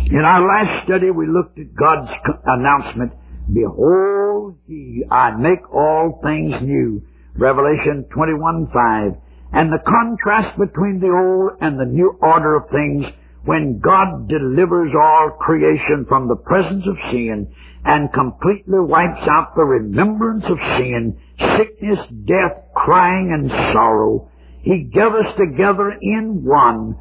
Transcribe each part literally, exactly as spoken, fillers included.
In our last study, we looked at God's announcement, Behold ye, I make all things new. Revelation twenty-one five. And the contrast between the old and the new order of things when God delivers all creation from the presence of sin and completely wipes out the remembrance of sin, sickness, death, crying, and sorrow. He gathers together in one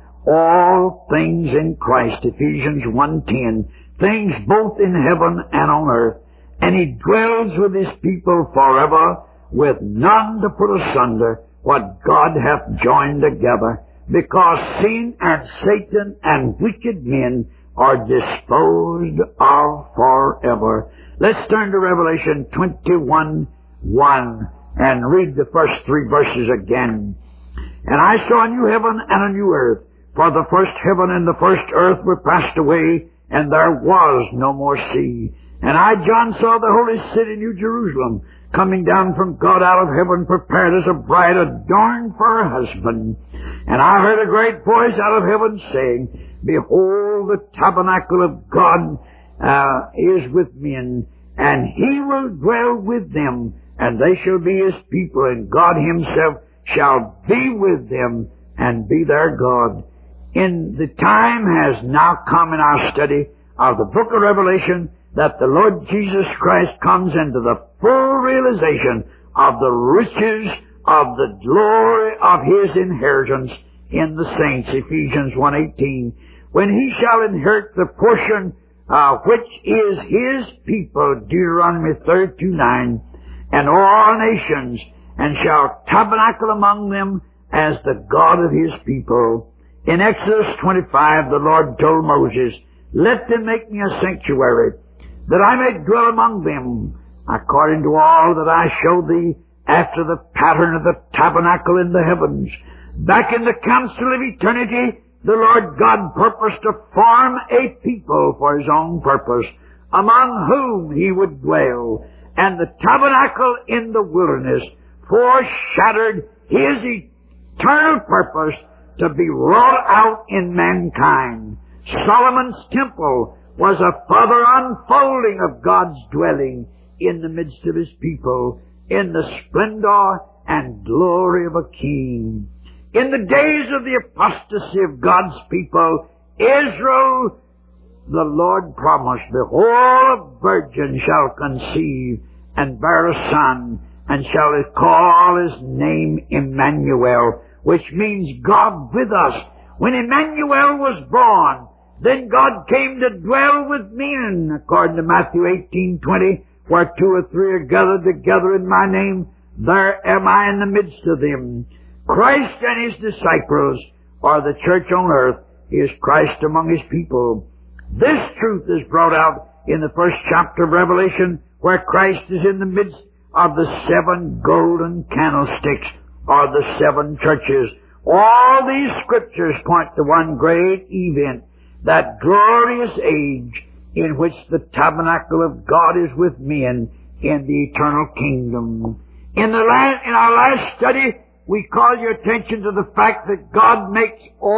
all things in Christ, Ephesians one ten, things both in heaven and on earth, and He dwells with His people forever, with none to put asunder what God hath joined together, because sin and Satan and wicked men are disposed of forever. Let's turn to Revelation twenty-one one and read the first three verses again. And I saw a new heaven and a new earth, for the first heaven and the first earth were passed away, and there was no more sea. And I, John, saw the holy city, New Jerusalem, coming down from God out of heaven, prepared as a bride adorned for her husband. And I heard a great voice out of heaven saying, Behold, the tabernacle of God uh, is with men, and He will dwell with them, and they shall be His people, and God Himself shall be with them and be their God. In the time has now come in our study of the book of Revelation that the Lord Jesus Christ comes into the full realization of the riches of the glory of His inheritance in the saints, Ephesians one eighteen, when He shall inherit the portion uh, which is His people, Deuteronomy thirty-two nine, and all nations, and shall tabernacle among them as the God of His people. In Exodus twenty-five, the Lord told Moses, Let them make me a sanctuary, that I may dwell among them, according to all that I show thee, after the pattern of the tabernacle in the heavens. Back in the council of eternity, the Lord God purposed to form a people for His own purpose, among whom He would dwell. And the tabernacle in the wilderness foreshadowed His eternal purpose to be wrought out in mankind. Solomon's temple was a further unfolding of God's dwelling in the midst of His people, in the splendor and glory of a king. In the days of the apostasy of God's people, Israel, the Lord promised, Behold, a virgin shall conceive and bear a son, and shall call His name Emmanuel, which means God with us. When Emmanuel was born, then God came to dwell with men, according to Matthew eighteen twenty, where two or three are gathered together in My name, there am I in the midst of them. Christ and His disciples, or the church on earth, is Christ among His people. This truth is brought out in the first chapter of Revelation, where Christ is in the midst of the seven golden candlesticks, or the seven churches. All these scriptures point to one great event, that glorious age in which the tabernacle of God is with men in the eternal kingdom. In, the last, in our last study, we call your attention to the fact that God makes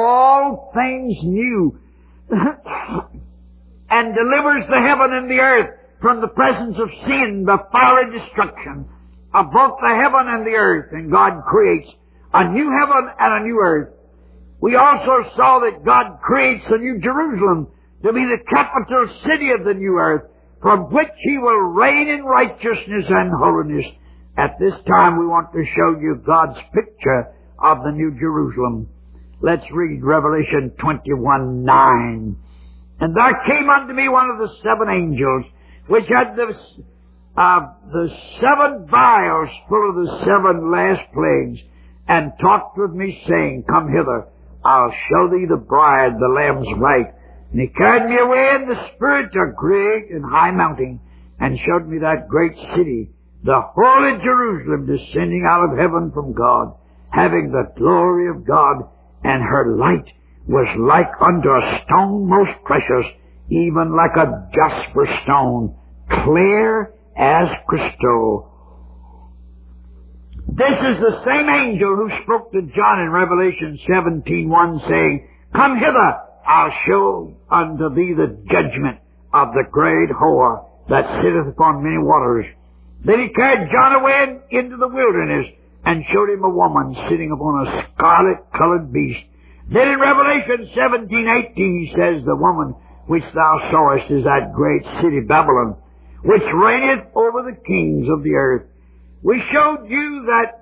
all things new and delivers the heaven and the earth from the presence of sin, the fiery destruction of both the heaven and the earth. And God creates a new heaven and a new earth. We also saw that God creates a new Jerusalem to be the capital city of the new earth, from which He will reign in righteousness and holiness. At this time we want to show you God's picture of the new Jerusalem. Let's read Revelation twenty-one nine. And there came unto me one of the seven angels, which had the, uh, the seven vials full of the seven last plagues, and talked with me, saying, Come hither, I'll show thee the bride, the Lamb's wife. And He carried me away in the Spirit to a great and high mountain, and showed me that great city, the holy Jerusalem, descending out of heaven from God, having the glory of God, and her light was like unto a stone most precious, even like a jasper stone, clear as crystal. This is the same angel who spoke to John in Revelation seventeen one, saying, Come hither, I'll show unto thee the judgment of the great whore that sitteth upon many waters. Then he carried John away into the wilderness and showed him a woman sitting upon a scarlet-colored beast. Then in Revelation seventeen eighteen he says, the woman which thou sawest is that great city Babylon, which reigneth over the kings of the earth. We showed you that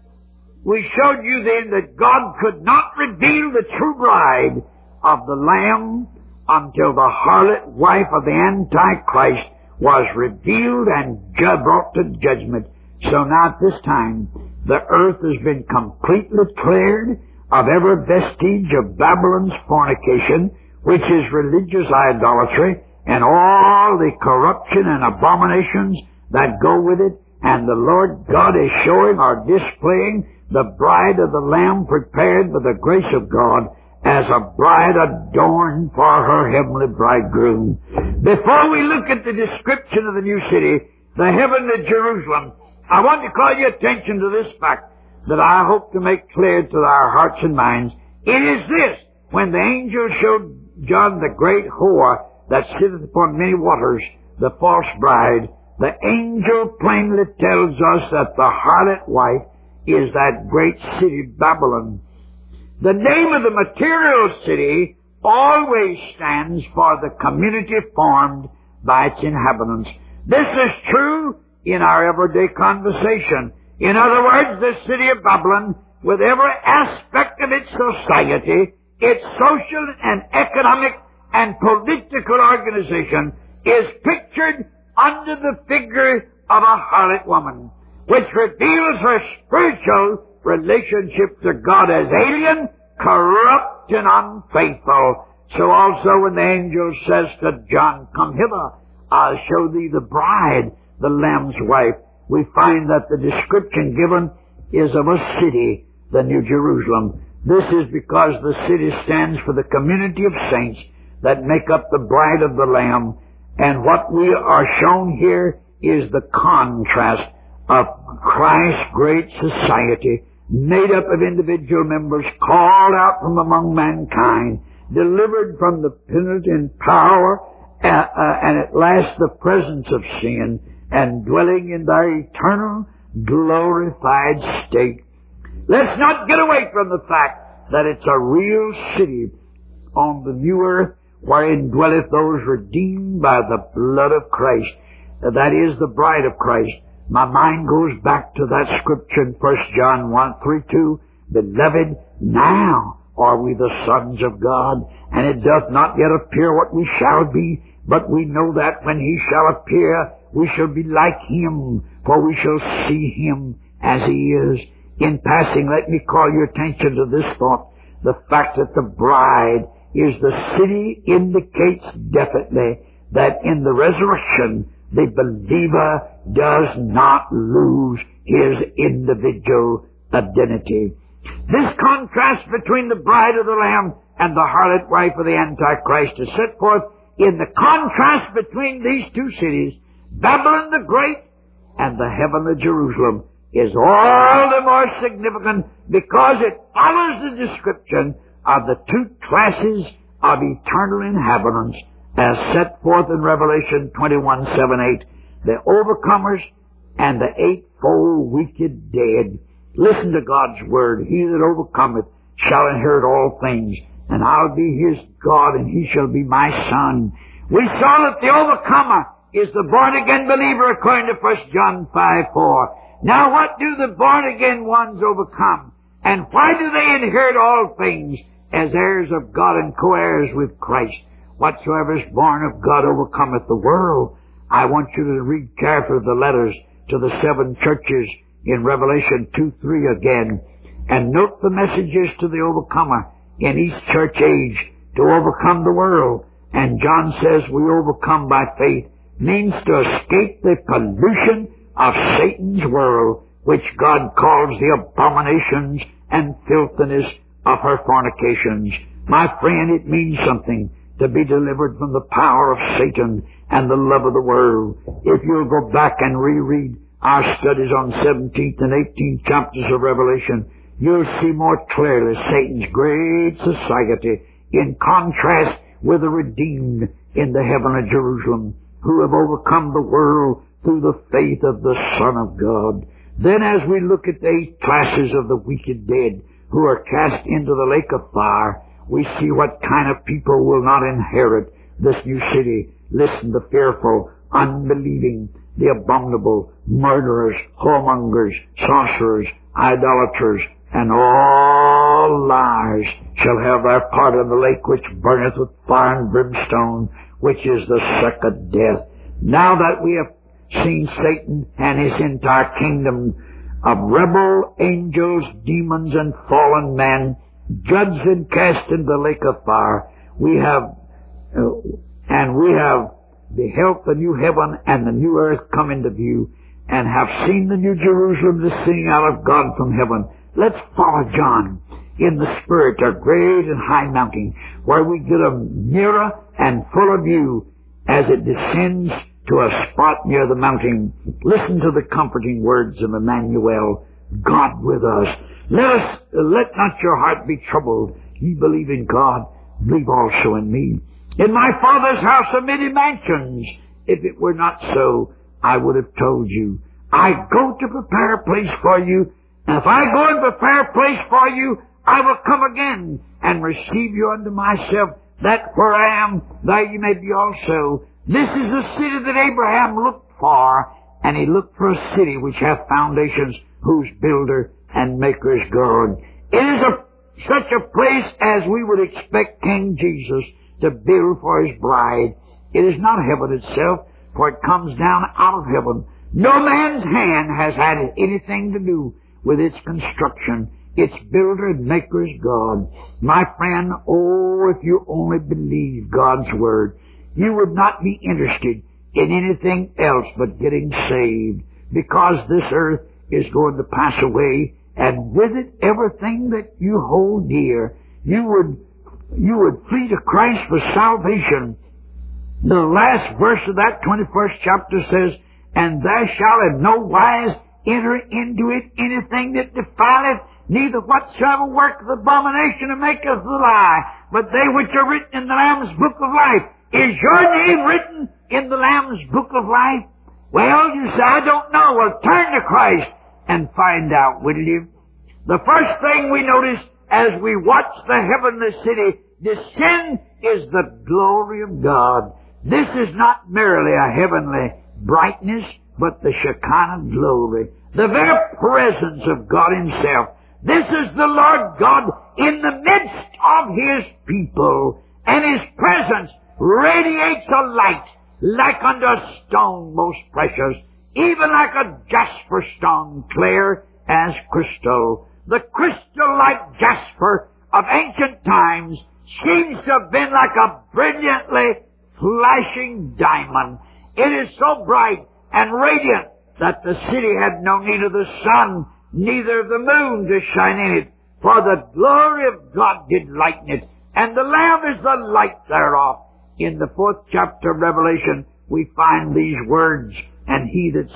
We showed you then that God could not reveal the true bride of the Lamb until the harlot wife of the Antichrist was revealed and ju- brought to judgment. So now at this time, the earth has been completely cleared of every vestige of Babylon's fornication, which is religious idolatry, and all the corruption and abominations that go with it. And the Lord God is showing or displaying the bride of the Lamb prepared by the grace of God as a bride adorned for her heavenly bridegroom. Before we look at the description of the new city, the heavenly Jerusalem, I want to call your attention to this fact that I hope to make clear to our hearts and minds. It is this: when the angel showed John the great whore that sitteth upon many waters, the false bride, the angel plainly tells us that the harlot wife is that great city Babylon. The name of the material city always stands for the community formed by its inhabitants. This is true in our everyday conversation. In other words, the city of Babylon, with every aspect of its society, its social and economic and political organization, is pictured under the figure of a harlot woman, which reveals her spiritual relationship to God as alien, corrupt, and unfaithful. So also when the angel says to John, "Come hither, I'll show thee the bride, the Lamb's wife," we find that the description given is of a city, the New Jerusalem. This is because the city stands for the community of saints that make up the bride of the Lamb. And what we are shown here is the contrast of Christ's great society, made up of individual members called out from among mankind, delivered from the penalty and power uh, uh, and at last the presence of sin, and dwelling in their eternal glorified state. Let's not get away from the fact that it's a real city on the new earth, wherein dwelleth those redeemed by the blood of Christ. That is the bride of Christ. My mind goes back to that scripture in First John one, three, two. Beloved, now are we the sons of God, and it doth not yet appear what we shall be, but we know that when he shall appear, we shall be like him, for we shall see him as he is. In passing, let me call your attention to this thought. The fact that the bride is the city indicates definitely that in the resurrection, the believer does not lose his individual identity. This contrast between the bride of the Lamb and the harlot wife of the Antichrist is set forth in the contrast between these two cities, Babylon the Great and the heavenly Jerusalem, is all the more significant because it follows the description of the two classes of eternal inhabitants as set forth in Revelation twenty-one, seven, eight, the overcomers and the eightfold wicked dead. Listen to God's word. He that overcometh shall inherit all things, and I'll be his God, and he shall be my son. We saw that the overcomer is the born-again believer according to First John five, four. Now what do the born-again ones overcome? And why do they inherit all things as heirs of God and co-heirs with Christ? Whatsoever is born of God overcometh the world. I want you to read carefully the letters to the seven churches in Revelation two, three again, and note the messages to the overcomer in each church age to overcome the world. And John says we overcome by faith means to escape the pollution of Satan's world, which God calls the abominations and filthiness of her fornications. My friend, it means something to be delivered from the power of Satan and the love of the world. If you'll go back and reread our studies on seventeenth and eighteenth chapters of Revelation, you'll see more clearly Satan's great society in contrast with the redeemed in the heavenly Jerusalem, who have overcome the world through the faith of the Son of God. Then as we look at the eight classes of the wicked dead who are cast into the lake of fire, we see what kind of people will not inherit this new city. Listen, the fearful, unbelieving, the abominable, murderers, whoremongers, sorcerers, idolaters, and all liars shall have their part in the lake which burneth with fire and brimstone, which is the second death. Now that we have seen Satan and his entire kingdom of rebel angels, demons, and fallen men judged and cast into the lake of fire, we have, uh, and we have beheld the new heaven and the new earth come into view, and have seen the new Jerusalem descending out of God from heaven. Let's follow John in the Spirit, a great and high mountain, where we get a nearer and fuller view as it descends to a spot near the mountain. Listen to the comforting words of Emmanuel, God with us. Let us, let not your heart be troubled. Ye believe in God, believe also in me. In my Father's house are many mansions. If it were not so, I would have told you. I go to prepare a place for you, and if I go and prepare a place for you, I will come again and receive you unto myself, that where I am, there you may be also. This is the city that Abraham looked for, and he looked for a city which hath foundations, whose builder and maker is God. It is a, such a place as we would expect King Jesus to build for his bride. It is not heaven itself, for it comes down out of heaven. No man's hand has had anything to do with its construction. Its builder and maker is God. My friend, oh, if you only believe God's word, you would not be interested in anything else but getting saved, because this earth is going to pass away, and with it everything that you hold dear. You would, you would flee to Christ for salvation. The last verse of that twenty-first chapter says, and thou shalt in no wise enter into it anything that defileth, neither whatsoever worketh abomination or maketh a lie, but they which are written in the Lamb's book of life. Is your name written in the Lamb's book of life? Well, you say, I don't know. Well, turn to Christ and find out, will you? The first thing we notice as we watch the heavenly city descend is the glory of God. This is not merely a heavenly brightness, but the Shekinah glory, the very presence of God himself. This is the Lord God in the midst of his people, and his presence radiates a light like unto a stone most precious, even like a jasper stone, clear as crystal. The crystal-like jasper of ancient times seems to have been like a brilliantly flashing diamond. It is so bright and radiant that the city had no need of the sun, neither of the moon to shine in it, for the glory of God did lighten it, and the Lamb is the light thereof. In the fourth chapter of Revelation, we find these words, and he that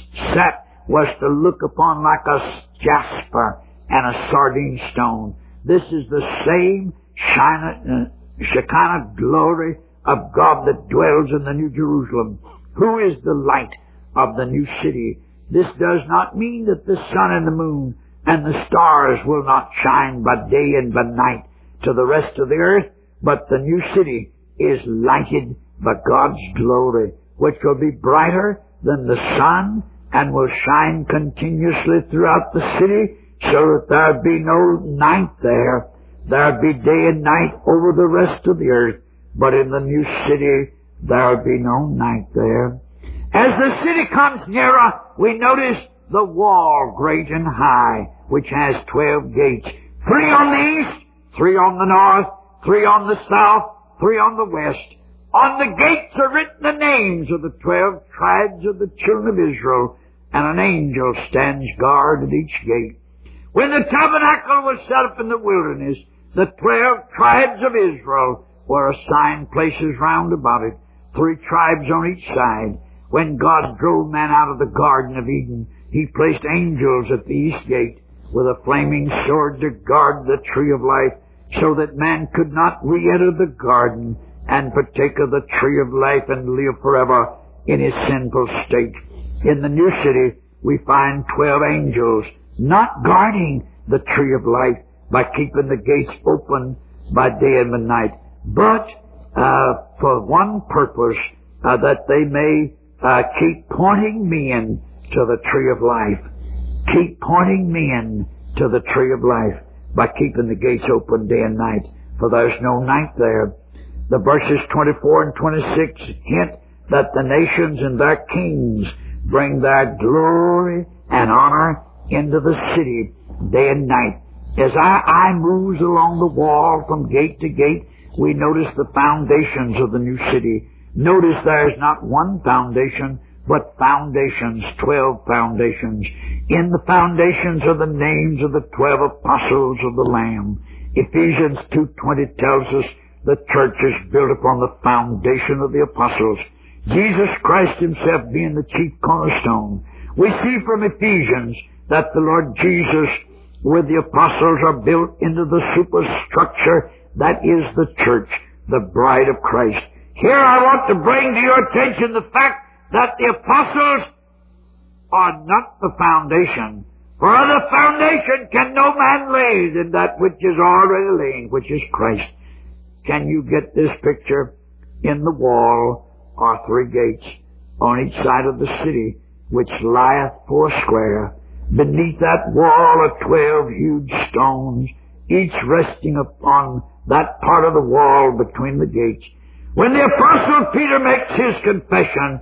sat was to look upon like a jasper and a sardine stone. This is the same Shekinah, Shekinah glory of God that dwells in the New Jerusalem, who is the light of the new city. This does not mean that the sun and the moon and the stars will not shine by day and by night to the rest of the earth, but the new city is lighted by God's glory, which will be brighter than the sun and will shine continuously throughout the city, so that there be no night there. There be day and night over the rest of the earth, but in the new city there be no night there. As the city comes nearer, we notice the wall great and high, which has twelve gates, three on the east, three on the north, three on the south, three on the west. On the gates are written the names of the twelve tribes of the children of Israel, and an angel stands guard at each gate. When the tabernacle was set up in the wilderness, the twelve tribes of Israel were assigned places round about it, three tribes on each side. When God drove man out of the Garden of Eden, he placed angels at the east gate with a flaming sword to guard the tree of life, so that man could not re-enter the garden and partake of the tree of life and live forever in his sinful state. In the new city, we find twelve angels not guarding the tree of life by keeping the gates open by day and by night, but uh, for one purpose, uh, that they may uh, keep pointing men to the tree of life. Keep pointing men to the tree of life by keeping the gates open day and night, for there's no night there. The verses twenty-four and twenty-six hint that the nations and their kings bring their glory and honor into the city day and night. As our eye moves along the wall from gate to gate, we notice the foundations of the new city. Notice there is not one foundation, but foundations, twelve foundations. In the foundations are the names of the twelve apostles of the Lamb. Ephesians two twenty tells us the church is built upon the foundation of the apostles, Jesus Christ himself being the chief cornerstone. We see from Ephesians that the Lord Jesus with the apostles are built into the superstructure that is the church, the bride of Christ. Here I want to bring to your attention the fact that the apostles are not the foundation. For other foundation can no man lay than that which is already laid, which is Christ. Can you get this picture? In the wall are three gates on each side of the city, which lieth foursquare. Beneath that wall are twelve huge stones, each resting upon that part of the wall between the gates. When the Apostle Peter makes his confession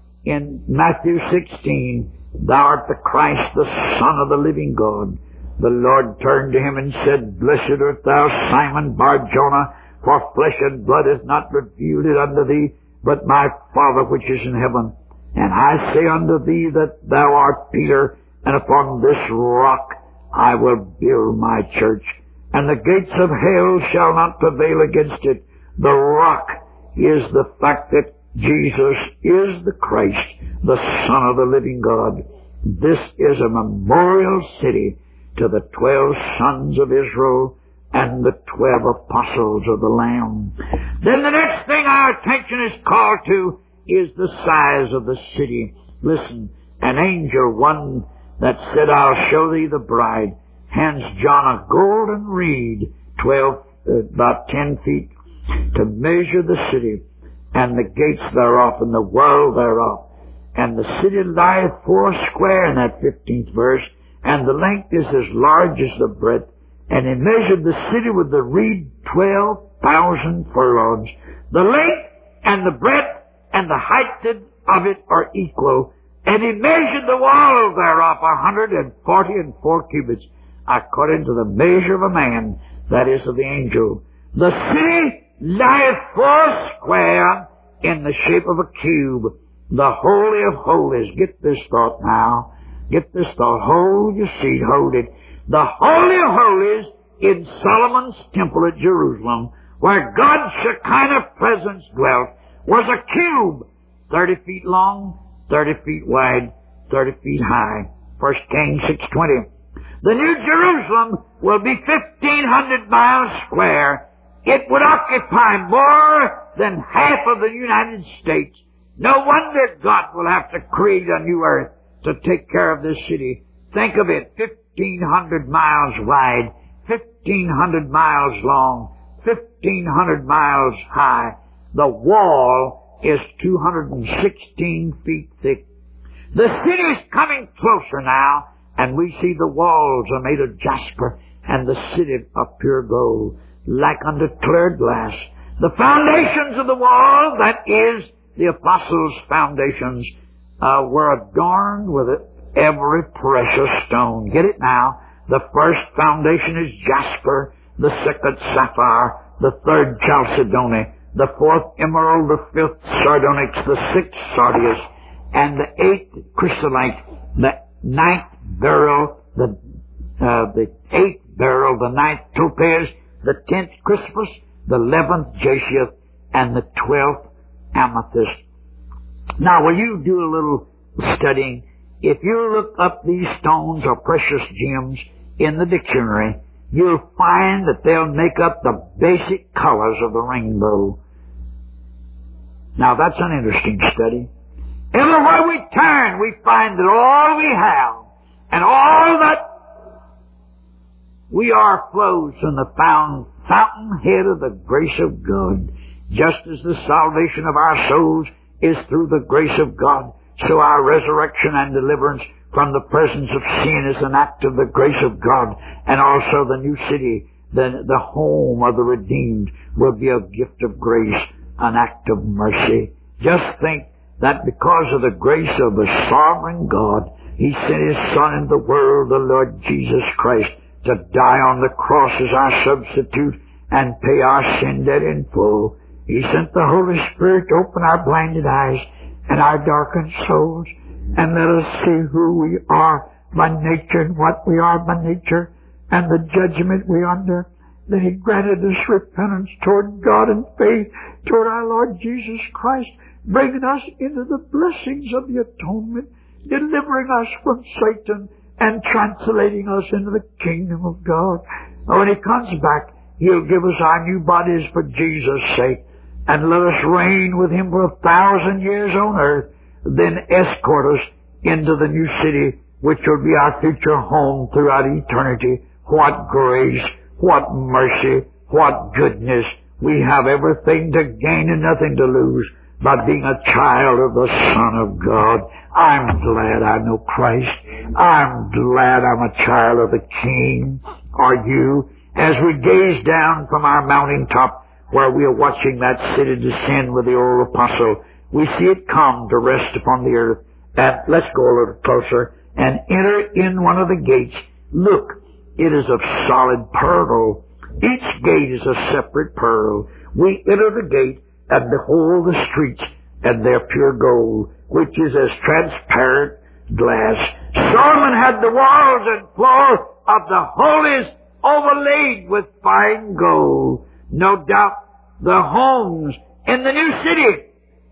in Matthew sixteen, "Thou art the Christ, the Son of the living God," the Lord turned to him and said, "Blessed art thou, Simon Bar-Jonah, for flesh and blood hath not revealed it unto thee, but my Father which is in heaven. And I say unto thee that thou art Peter, and upon this rock I will build my church, and the gates of hell shall not prevail against it." The rock is the fact that Jesus is the Christ, the Son of the living God. This is a memorial city to the twelve sons of Israel and the twelve apostles of the Lamb. Then the next thing our attention is called to is the size of the city. Listen, an angel, one that said, "I'll show thee the bride," hands John a golden reed, twelve, uh, about ten feet, to measure the city, and the gates thereof, and the wall thereof. And the city lieth foursquare in that fifteenth verse, and the length is as large as the breadth. And he measured the city with the reed twelve thousand furlongs. The length and the breadth and the height of it are equal. And he measured the wall thereof a hundred and forty and four cubits, according to the measure of a man, that is of the angel. The city lieth foursquare in the shape of a cube, the Holy of Holies. Get this thought now. Get this thought. Hold your seat. Hold it. The Holy of Holies in Solomon's temple at Jerusalem, where God's Shekinah presence dwelt, was a cube, thirty feet long, thirty feet wide, thirty feet high. First Kings six twenty. The New Jerusalem will be fifteen hundred miles square. It would occupy more than half of the United States. No wonder God will have to create a new earth to take care of this city. Think of it, fifteen hundred miles wide, fifteen hundred miles long, fifteen hundred miles high. The wall is two hundred sixteen feet thick. The city is coming closer now, and we see the walls are made of jasper, and the city of pure gold, like unto clear glass. The foundations of the wall, that is, the apostles' foundations, uh, were adorned with every precious stone. Get it now? The first foundation is jasper, the second sapphire, the third chalcedony, the fourth emerald, the fifth sardonyx, the sixth sardius, and the eighth chrysolite, the ninth beryl, the uh, the eighth beryl, the ninth topaz, the tenth crispus, the eleventh jasciath, and the twelfth amethyst. Now, will you do a little studying? If you look up these stones or precious gems in the dictionary, you'll find that they'll make up the basic colors of the rainbow. Now that's an interesting study. Everywhere we turn, we find that all we have and all that we are flows from the found fountainhead of the grace of God. Just as the salvation of our souls is through the grace of God, so our resurrection and deliverance from the presence of sin is an act of the grace of God. And also the new city, the, the home of the redeemed, will be a gift of grace, an act of mercy. Just think that because of the grace of the sovereign God, He sent His Son into the world, the Lord Jesus Christ, to die on the cross as our substitute and pay our sin debt in full. He sent the Holy Spirit to open our blinded eyes and our darkened souls and let us see who we are by nature and what we are by nature and the judgment we are under. Then He granted us repentance toward God and faith toward our Lord Jesus Christ, bringing us into the blessings of the atonement, delivering us from Satan and translating us into the kingdom of God. When He comes back, He'll give us our new bodies for Jesus' sake and let us reign with Him for a thousand years on earth, then escort us into the new city, which will be our future home throughout eternity. What grace, what mercy, what goodness. We have everything to gain and nothing to lose by being a child of the Son of God. I'm glad I know Christ. I'm glad I'm a child of the King. Are you? As we gaze down from our mountaintop where we are watching that city descend with the old apostle, we see it come to rest upon the earth. And let's go a little closer and enter in one of the gates. Look, it is of solid pearl. Each gate is a separate pearl. We enter the gate and behold the streets, and they're pure gold, which is as transparent glass. Solomon had the walls and floor of the holies overlaid with fine gold. No doubt the homes in the new city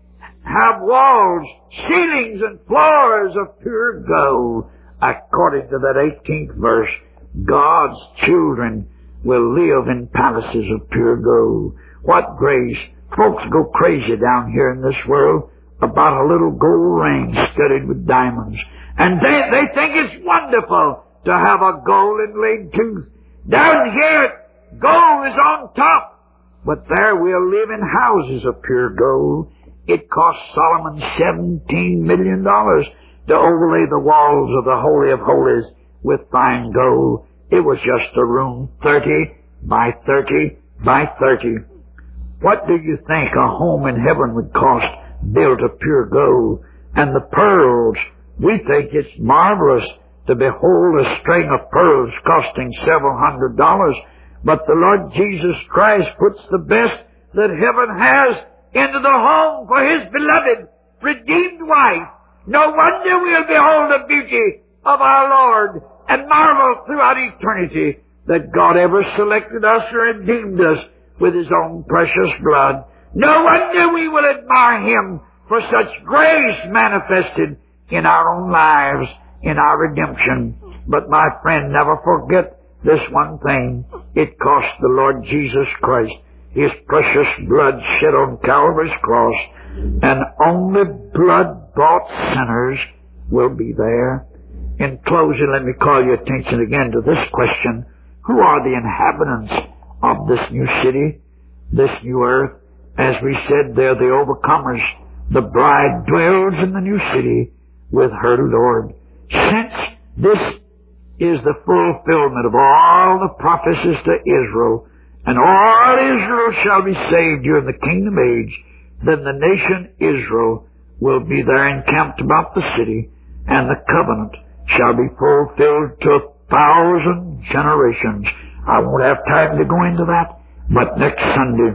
have walls, ceilings, and floors of pure gold. According to that eighteenth verse, God's children will live in palaces of pure gold. What grace! Folks go crazy down here in this world about a little gold ring studded with diamonds. And they, they think it's wonderful to have a gold inlaid tooth. Down here, gold is on top. But there we'll live in houses of pure gold. It cost Solomon seventeen million dollars to overlay the walls of the Holy of Holies with fine gold. It was just a room thirty by thirty by thirty. What do you think a home in heaven would cost built of pure gold? And the pearls, we think it's marvelous to behold a string of pearls costing several hundred dollars. But the Lord Jesus Christ puts the best that heaven has into the home for His beloved, redeemed wife. No wonder we'll behold the beauty of our Lord and marvel throughout eternity that God ever selected us and redeemed us with His own precious blood. No wonder we will admire Him for such grace manifested in our own lives, in our redemption. But my friend, never forget this one thing. It cost the Lord Jesus Christ His precious blood shed on Calvary's cross, and only blood-bought sinners will be there. In closing, let me call your attention again to this question. Who are the inhabitants of this new city, this new earth? As we said, they're the overcomers. The bride dwells in the new city with her Lord. Since this is the fulfillment of all the prophecies to Israel, and all Israel shall be saved during the kingdom age, then the nation Israel will be there encamped about the city, and the covenant shall be fulfilled to a thousand generations. I won't have time to go into that, but next Sunday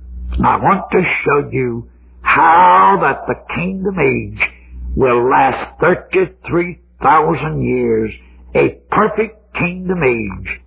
I want to show you how that the kingdom age will last thirty-three thousand years, a perfect kingdom age.